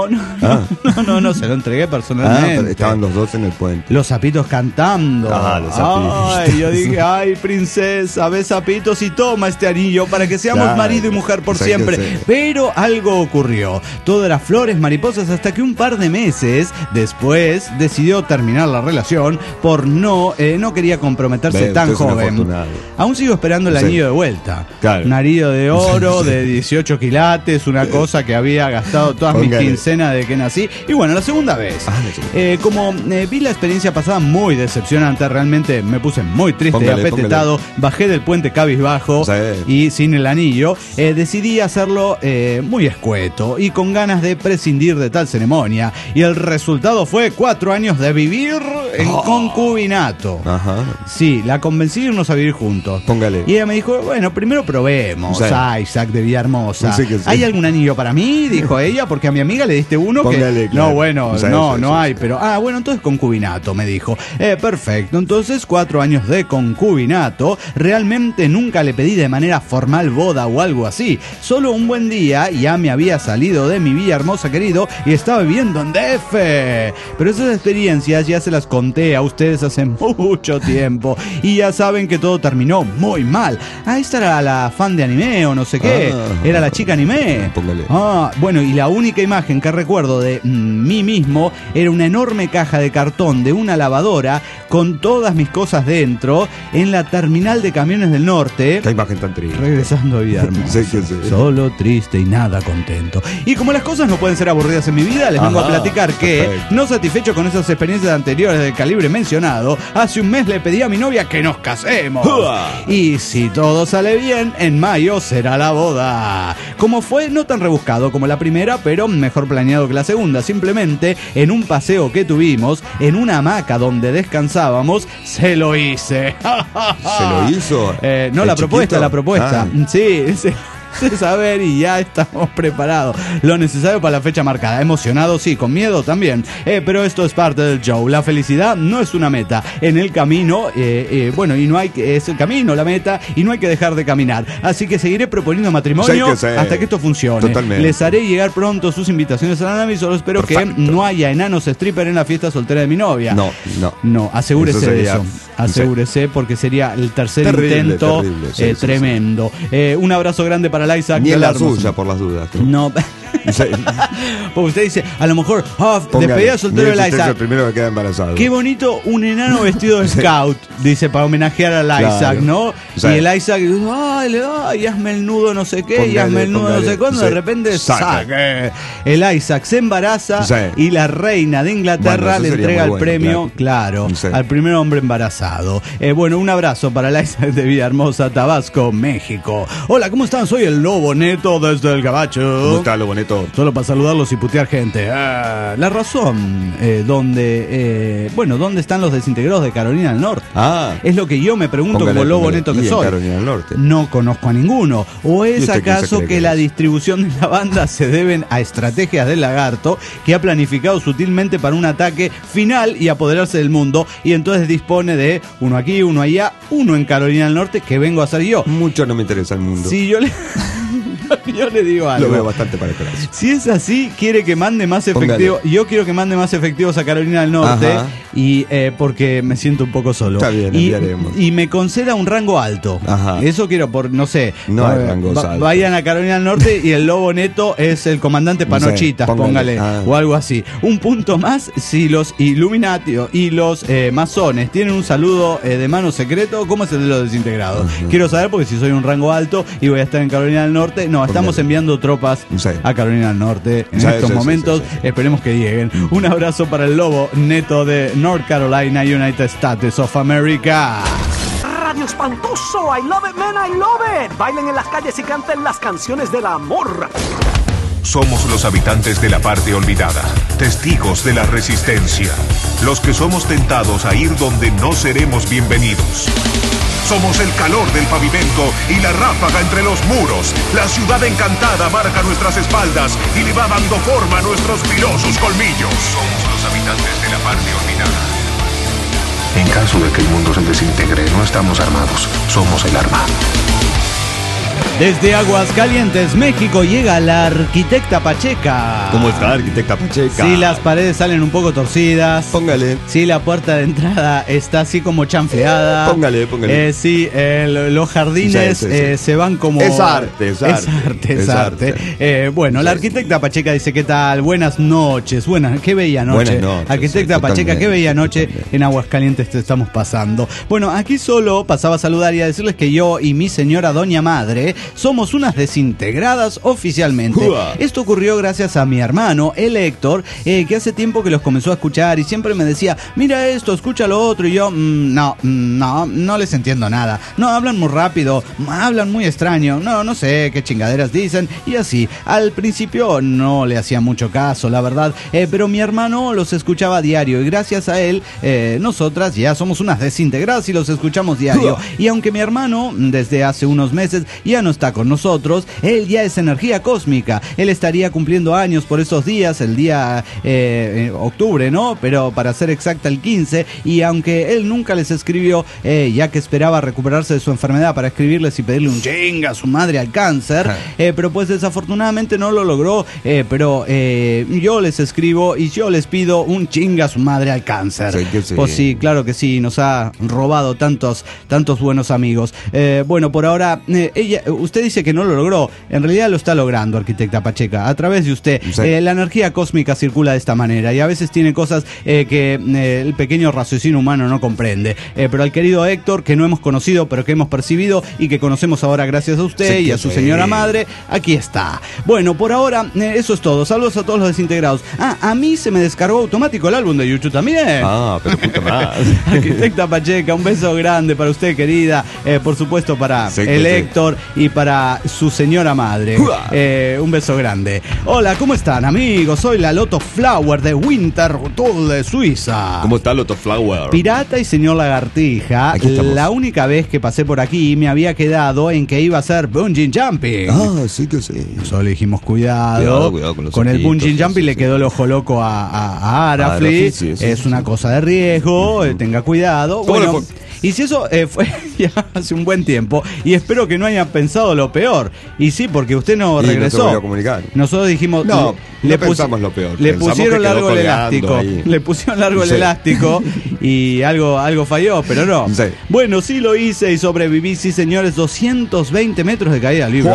No, se lo entregué personalmente. Estaban los dos en el puente. Los sapitos cantando. Los sapitos. Ay, yo dije, ay, princesa, ve sapitos y toma este anillo para que seamos marido y mujer por siempre. Pero algo ocurrió. Todo era flores, mariposas, hasta que un par de meses después decidió terminar la relación por no quería comprometerse tan joven. Aún sigo esperando el anillo de vuelta. Claro. Un anillo de oro de 18 quilates, una cosa que había gastado todas mis quincenas de que nací. Y bueno, la segunda vez. Como vi la experiencia pasada muy decepcionante, realmente me puse muy triste y apetetado, bajé del puente cabizbajo y sin el anillo, decidí hacerlo muy escueto y con ganas de prescindir de tal ceremonia, y el resultado fue 4 años de vivir en concubinato. Sí, la convencí de irnos a vivir juntos. Y ella me dijo, bueno, primero probemos. Isaac de Villahermosa. ¿Hay algún anillo para mí? Dijo ella, porque a mi amiga le diste uno que... No, bueno, no hay, pero... bueno, entonces concubinato, me dijo. Perfecto, entonces 4 años de concubinato. Realmente nunca le pedí de manera formal boda o algo así. Solo un buen día ya me había salido de mi Villahermosa querido y estaba viviendo en DF. Pero esas experiencias ya se las conté a ustedes hace mucho tiempo y ya saben que todo terminó muy mal. Esta era la fan de anime o no sé qué. Era la chica anime. Bueno, y la única imagen que recuerdo de mí mismo era una enorme caja de cartón de una lavadora con todas mis cosas dentro en la terminal de camiones del norte. Qué imagen tan triste. Regresando a Villahermosa. Solo triste y nada contento. Y como las cosas no pueden ser aburridas en mi vida, les vengo a platicar que, no satisfecho con esas experiencias anteriores del calibre mencionado, hace un mes le pedí a mi novia que nos casemos. Y si todo sale bien, en mayo será la boda. Como fue, no tan rebuscado como la primera, pero mejor planeado que la segunda. Simplemente, en un paseo que tuvimos, en una hamaca donde descansábamos, se lo hice. ¿Se lo hizo? No, la propuesta. Sí. Saber y ya estamos preparados. Lo necesario para la fecha marcada. Emocionado, sí, con miedo también. Pero esto es parte del show. La felicidad no es una meta. En el camino, y no hay que, es el camino, la meta, y no hay que dejar de caminar. Así que seguiré proponiendo matrimonio hasta que esto funcione. Totalmente. Les haré llegar pronto sus invitaciones a la nave y solo espero que no haya enanos stripper en la fiesta soltera de mi novia. No, asegúrese de eso. Asegúrese, porque sería el tercer intento tremendo. Un abrazo grande para la Isaac. Ni en la suya, por las dudas. No. Porque usted dice, a lo mejor, despedida soltero de la Isaac. El primero que queda embarazado. Qué bonito, un enano vestido de scout, dice, para homenajear al Isaac, ¿no? Y el Isaac, y hazme el nudo no sé qué, y hazme el nudo no sé cuándo, de repente saque. El Isaac se embaraza y la reina de Inglaterra le entrega el premio, claro, al primer hombre embarazado. Un abrazo para el Isaac de Villahermosa, Tabasco, México. Hola, ¿cómo están? Soy el Lobo Neto desde el Gabacho. ¿Cómo está, Lobo Neto? Solo para saludarlos y putear gente. La razón ¿dónde están los desintegrados de Carolina del Norte? Es lo que yo me pregunto como Lobo Neto que soy. Carolina del Norte. No conozco a ninguno. ¿O es acaso que la distribución de la banda se deben a estrategias del lagarto que ha planificado sutilmente para un ataque final y apoderarse del mundo, y entonces dispone de uno aquí, uno allá, uno en Carolina del Norte, que vengo a ser yo? Mucho no me interesa el mundo. Sí, yo le digo algo. Lo veo bastante para atrás. Si es así, quiere que mande más efectivos. Yo quiero que mande más efectivos a Carolina del Norte. Y porque me siento un poco solo. Está bien, enviaremos. Y me conceda un rango alto. Eso quiero, no sé. No hay rangos altos. Vayan a Carolina del Norte y el Lobo Neto es el comandante Panochitas, póngale. O algo así. Un punto más si los Illuminati y los masones tienen un saludo de mano secreto, ¿cómo es el de los desintegrados? Quiero saber, porque si soy un rango alto y voy a estar en Carolina del Norte, estamos enviando tropas a Carolina del Norte en estos momentos. Esperemos que lleguen. Un abrazo para el Lobo Neto de North Carolina, United States of America. radio espantoso. I love it, man, I love it. Bailen en las calles y canten las canciones del amor. Somos los habitantes de la parte olvidada, testigos de la resistencia, los que somos tentados a ir donde no seremos bienvenidos. Somos el calor del pavimento y la ráfaga entre los muros. La ciudad encantada marca nuestras espaldas y le va dando forma a nuestros filosos colmillos. Somos los habitantes de la parte olvidada. En caso de que el mundo se desintegre, no estamos armados, somos el arma. Desde Aguascalientes, México, llega la arquitecta Pacheca. ¿Cómo está, arquitecta Pacheca? Sí, las paredes salen un poco torcidas. Póngale. Sí, la puerta de entrada está así como chanfleada. Póngale. Sí, los jardines Sí. se van como... Es arte. Bueno, la arquitecta Pacheca dice, ¿qué tal? Buenas noches. Qué bella noche. Buenas noches. Arquitecta Pacheca, qué bella noche en Aguascalientes te estamos pasando. Bueno, aquí solo pasaba a saludar y a decirles que yo y mi señora doña madre somos unas desintegradas oficialmente. Esto ocurrió gracias a mi hermano, el Héctor, que hace tiempo que los comenzó a escuchar y siempre me decía, mira esto, escucha lo otro, y yo, no les entiendo nada. No, hablan muy rápido, hablan muy extraño, no sé qué chingaderas dicen, y así. Al principio no le hacía mucho caso, la verdad, pero mi hermano los escuchaba a diario y gracias a él, nosotras ya somos unas desintegradas y los escuchamos diario. Y aunque mi hermano, desde hace unos meses, ya no está con nosotros, él ya es energía cósmica. Él estaría cumpliendo años por esos días, el día octubre, ¿no? Pero para ser exacta el 15, y aunque él nunca les escribió, ya que esperaba recuperarse de su enfermedad para escribirles y pedirle un chinga a su madre al cáncer, pero pues desafortunadamente no lo logró, pero yo les escribo y yo les pido un chinga a su madre al cáncer. Sí. Pues sí, claro que sí, nos ha robado tantos buenos amigos. Bueno, por ahora, usted dice que no lo logró, en realidad lo está logrando, arquitecta Pacheca, a través de usted. La energía cósmica circula de esta manera y a veces tiene cosas que el pequeño raciocinio humano no comprende, pero al querido Héctor, que no hemos conocido pero que hemos percibido y que conocemos ahora gracias a usted y a su señora madre, aquí está. Bueno, por ahora eso es todo. Saludos a todos los desintegrados. A mí se me descargó automático el álbum de YouTube también. Pero puta más. Arquitecta Pacheca, un beso grande para usted, querida, por supuesto para el Héctor y para su señora madre. Un beso grande. Hola, ¿cómo están, amigos? Soy la Loto Flower de Winterthur de Suiza. ¿Cómo está Loto Flower? Pirata y señor Lagartija. La única vez que pasé por aquí me había quedado en que iba a hacer bungee jumping. Sí que sí. Nosotros le dijimos cuidado con el bungee jumping. Le quedó el ojo loco a Arafli. Es una cosa de riesgo, tenga cuidado. Bueno, y si eso fue ya hace un buen tiempo, y espero que no hayan pensado lo peor. Y sí, porque usted no regresó. No te voy a comunicar. Nosotros dijimos, no pensamos lo peor. Le pusieron largo el elástico. Le pusieron largo el elástico y algo falló, pero no. Sí. Bueno, sí lo hice y sobreviví, sí señores, 220 metros de caída libre.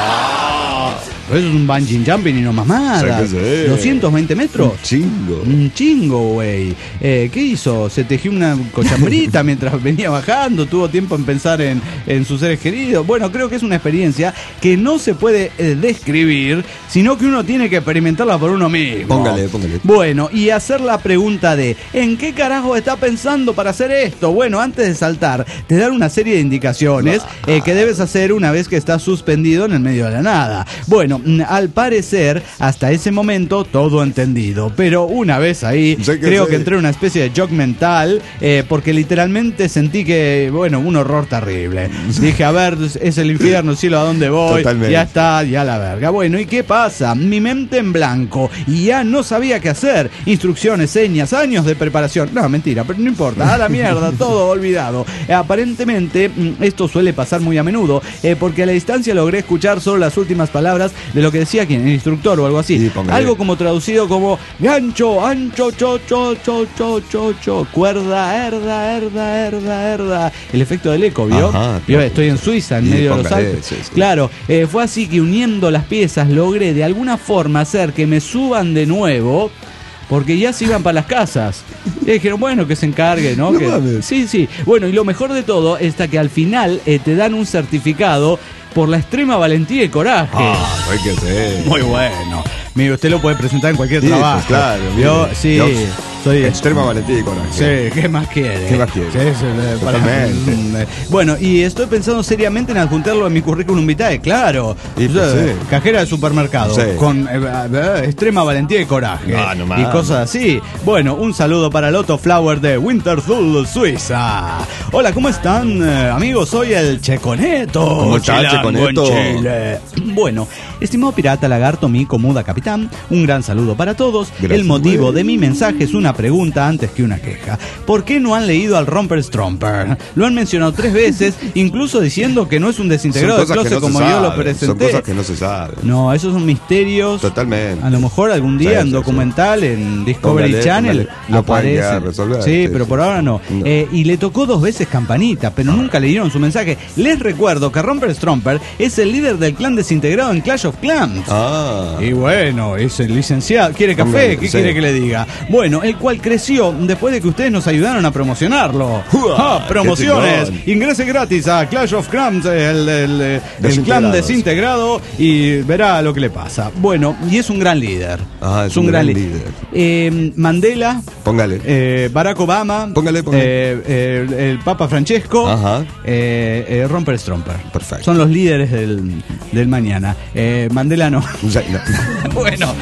Eso es un bungee jumping y no mamada. 220 metros. Un chingo, güey. ¿Qué hizo? Se tejió una cochambrita mientras venía bajando. Tuvo tiempo en pensar en sus seres queridos. Bueno, creo que es una experiencia que no se puede describir, sino que uno tiene que experimentarla por uno mismo. Póngale. Bueno, y hacer la pregunta de ¿en qué carajo está pensando para hacer esto? Bueno, antes de saltar, te dan una serie de indicaciones que debes hacer una vez que estás suspendido en el medio de la nada. Bueno, al parecer, hasta ese momento, todo entendido. Pero una vez ahí, creo que entré en una especie de shock mental, porque literalmente sentí que, un horror terrible. Dije, a ver, es el infierno, cielo, ¿a dónde voy? Totalmente. Ya está, ya la verga. Bueno, ¿y qué pasa? Mi mente en blanco y ya no sabía qué hacer. Instrucciones, señas, años de preparación. No, mentira, pero no importa, a la mierda, todo olvidado. Aparentemente, esto suele pasar muy a menudo, porque a la distancia logré escuchar solo las últimas palabras de lo que decía el instructor o algo así. Sí, algo como traducido como gancho, ancho, cho, cuerda, herda. El efecto del eco, ¿vio? Yo estoy en Suiza, en medio de los Alpes. Sí. Claro, fue así que uniendo las piezas logré de alguna forma hacer que me suban de nuevo, porque ya se iban para las casas. Y dijeron, bueno, que se encargue, ¿no? Sí. Bueno, y lo mejor de todo es que al final te dan un certificado por la extrema valentía y coraje. Hay que ser. Muy bueno. Mire, usted lo puede presentar en cualquier trabajo. Pues claro. Sí. Soy extrema valentía y coraje. Sí, ¿qué más quiere? ¿Qué más quiere? Sí, totalmente. Bueno, y estoy pensando seriamente en adjuntarlo en mi currículum vitae, claro. Sí. Cajera de supermercado, con extrema valentía y coraje. Y cosas así. Bueno, un saludo para Lotto Flower de Winterthur, Suiza. Hola, ¿cómo están, amigos? Soy el Checoneto. ¿Cómo estás, Checoneto? Chile. Bueno, estimado pirata, lagarto, mico, muda, capitán, un gran saludo para todos. Gracias, el motivo de mi mensaje es una pregunta antes que una queja. ¿Por qué no han leído al Romper Stromper? Lo han mencionado 3 veces, incluso diciendo que no es un desintegrado de closet como yo lo presenté. Son cosas que no se saben. No, esos son misterios. Totalmente. A lo mejor algún día en documental, en Discovery Channel, lo aparece. Resolver. Sí, pero por ahora no. Y le tocó 2 veces campanita, pero nunca le dieron su mensaje. Les recuerdo que Romper Stromper es el líder del clan desintegrado en Clash of Clans. Y bueno, es el licenciado. ¿Quiere café? ¿Qué quiere que le diga? Bueno, el cual creció después de que ustedes nos ayudaron a promocionarlo. Promociones. Ingrese gratis a Clash of Clans, el clan desintegrado, y verá lo que le pasa. Bueno, y es un gran líder. Es un gran líder. Mandela. Póngale. Barack Obama. Póngale. El Papa Francesco. Romper Stromper. Perfecto. Son los líderes del mañana. Mandela no. Bueno,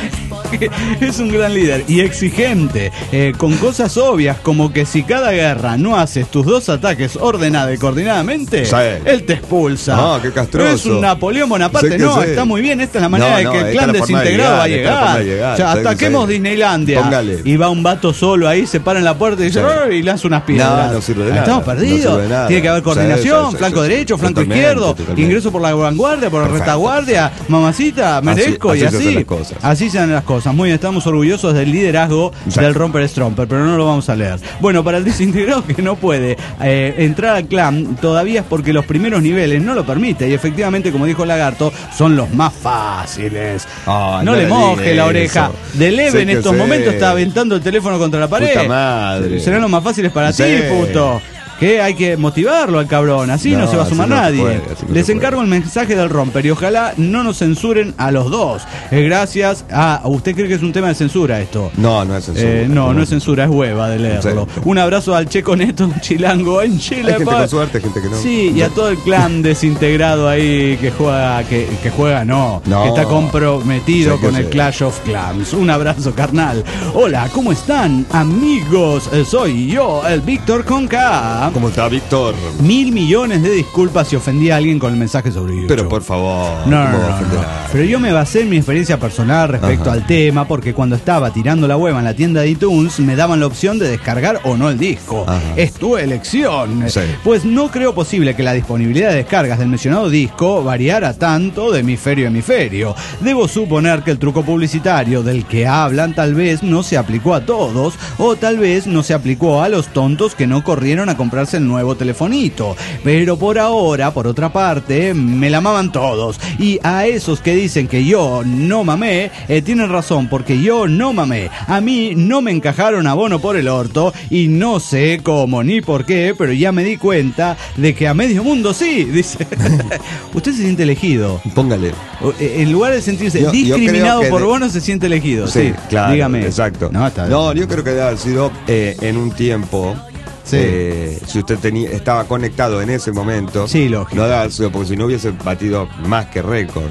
es un gran líder y exigente, con cosas obvias como que si cada guerra no haces tus 2 ataques ordenada y coordinadamente, él te expulsa. Qué castroso. Es un Napoleón Bonaparte. Está muy bien. Esta es la manera de que el clan desintegrado va a llegar. O sea, ataquemos Disneylandia. Y va un vato solo ahí, se para en la puerta y dice, y lanza unas piedras. No sirve de nada. Estamos perdidos. Tiene que haber coordinación, flanco derecho, flanco izquierdo, ingreso por la vanguardia, por la retaguardia, mamacita, merezco, y así. Así se dan las cosas. Muy bien, estamos orgullosos del liderazgo del Romper Stromper, pero no lo vamos a leer. Bueno, para el desintegrado que no puede entrar al clan, todavía es porque los primeros niveles no lo permite. Y efectivamente, como dijo Lagarto, son los más fáciles. No le moje la oreja. Deleve en estos momentos está aventando el teléfono contra la pared. Puta madre. Serán los más fáciles para ti, puto. Que hay que motivarlo al cabrón, así no se va a sumar nadie. Les encargo el mensaje del Romper y ojalá no nos censuren a los 2. Gracias. ¿Usted cree que es un tema de censura esto? No es censura. No es censura, es hueva de leerlo. Un abrazo al Checoneto, un chilango en Chile. Hay gente con suerte, gente que no. Sí, y a todo el clan desintegrado ahí que juega, que está comprometido con el Clash of Clans. Un abrazo, carnal. Hola, ¿cómo están, amigos? Soy yo, el Víctor con K. ¿Cómo está, Víctor? 1000 millones de disculpas si ofendí a alguien con el mensaje sobre YouTube. Pero por favor. No. Pero yo me basé en mi experiencia personal respecto al tema, porque cuando estaba tirando la hueva en la tienda de iTunes, me daban la opción de descargar o no el disco. Es tu elección. Pues no creo posible que la disponibilidad de descargas del mencionado disco variara tanto de hemisferio a hemisferio. Debo suponer que el truco publicitario del que hablan tal vez no se aplicó a todos, o tal vez no se aplicó a los tontos que no corrieron a comprarse el nuevo telefonito. Pero por ahora, por otra parte, me la maman todos. Y a esos que dicen que yo no mamé, tienen razón, porque yo no mamé. A mí no me encajaron abono por el orto y no sé cómo ni por qué, pero ya me di cuenta de que a medio mundo sí, dice. Usted se siente elegido. Póngale. En lugar de sentirse discriminado por bono, se siente elegido. Sí, claro. Dígame. Exacto. Yo creo que debe haber sido en un tiempo. Si usted estaba conectado en ese momento, lógico. No debe haber sido, porque si no hubiese batido más que récord.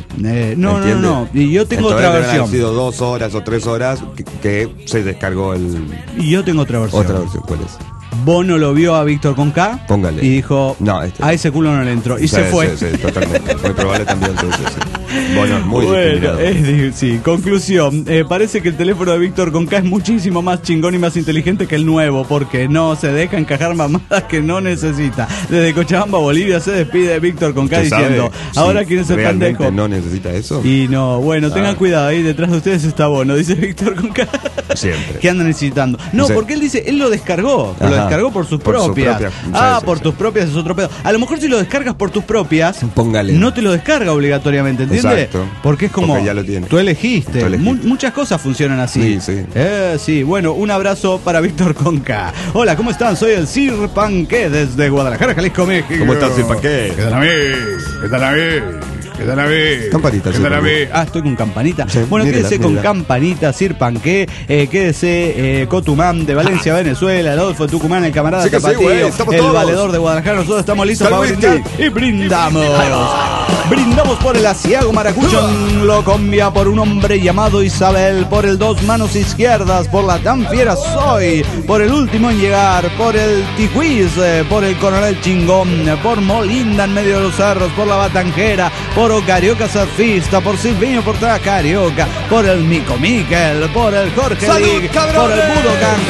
No. Y yo tengo otra versión. Deben haber sido 2 horas o 3 horas que se descargó el. Y yo tengo otra versión. ¿Cuál es? Bono lo vio a Víctor con K. Póngale. Y dijo, a ese culo no le entró. Y se fue. Sí, totalmente. Muy probable también. Entonces, Bono es muy discriminado. Conclusión. Parece que el teléfono de Víctor con K es muchísimo más chingón y más inteligente que el nuevo, porque no se deja encajar mamadas que no necesita. Desde Cochabamba, Bolivia, se despide Víctor con K diciendo, ahora quieren ser pendejo. ¿No necesita eso? Y no, tengan cuidado, ahí detrás de ustedes está Bono, dice Víctor con K. Siempre. ¿Qué andan necesitando? No, porque él dice, él lo descargó. Lo descargó por sus propias. Por tus propias es otro pedo. A lo mejor si lo descargas por tus propias, póngale. No te lo descarga obligatoriamente, ¿entiendes? Exacto. Porque es como, ya lo tiene. Tú elegiste. Muchas cosas funcionan así. Sí. Bueno, un abrazo para Víctor con K. Hola, ¿cómo están? Soy el Sir Panqué desde Guadalajara, Jalisco, México. ¿Cómo estás, Sir Panqué? ¿Qué tal a mí? Campanita. Estoy con campanita. Sí, bueno, mírela, quédese con mírela. campanita, Sir Panqué, quédese Cotumán de Valencia, Venezuela, Adolfo de Tucumán, el camarada Sí que sí, Tapatío, güey, estamos el todos. valedor de Guadalajara. Nosotros estamos listos para Salud, brindar y brindamos. Brindamos por el asiago maracucho en Locombia, por un hombre llamado Isabel, por el dos manos izquierdas, por la tan fiera Soy, por el último en llegar, por el Tijuiz, por el coronel Chingón, por Molinda en medio de los cerros, por la Batanjera, por Ocarioca Surfista, por Silviño Portada Carioca, por el Mico Miquel, por el Jorge ¡Salud, League, cabrones! por el Budokan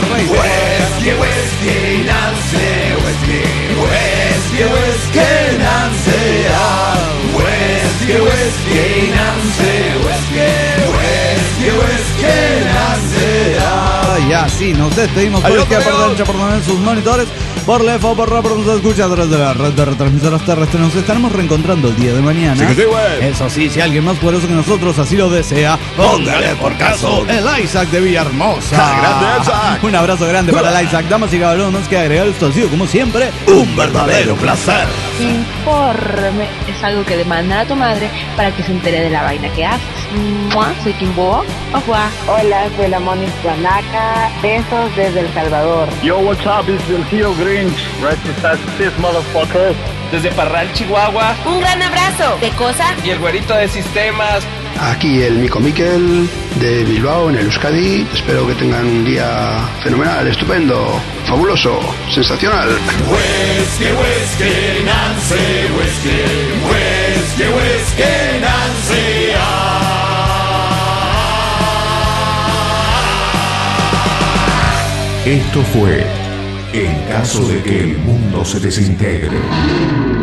Rey. Y así nos despedimos por izquierda, por derecha, por donde sus monitores, por lefo, por ra, por nos escucha a través de la red de retransmisoras terrestres. Nos estaremos reencontrando el día de mañana. Sí que sí, güey. Eso sí, si alguien más poderoso que nosotros así lo desea, póngale por caso el Isaac de Villahermosa. ¡Grande Isaac! Un abrazo grande para el Isaac. Damas y caballeros, más que agregar, esto ha sido como siempre un verdadero placer. Informe es algo que le manda a tu madre para que se entere de la vaina que haces. ¡Mua! Soy Kimbo. Au revoir. Hola, soy la Moni Guanaca. Besos desde El Salvador. Yo, what's up? It's el tío Grinch. Right beside this motherfucker. Desde Parral, Chihuahua. Un gran abrazo. ¿De cosa? Y el güerito de sistemas. Aquí el Mico Miquel de Bilbao, en el Euskadi. Espero que tengan un día fenomenal, estupendo, fabuloso, sensacional. Esto fue En caso de que el mundo se desintegre.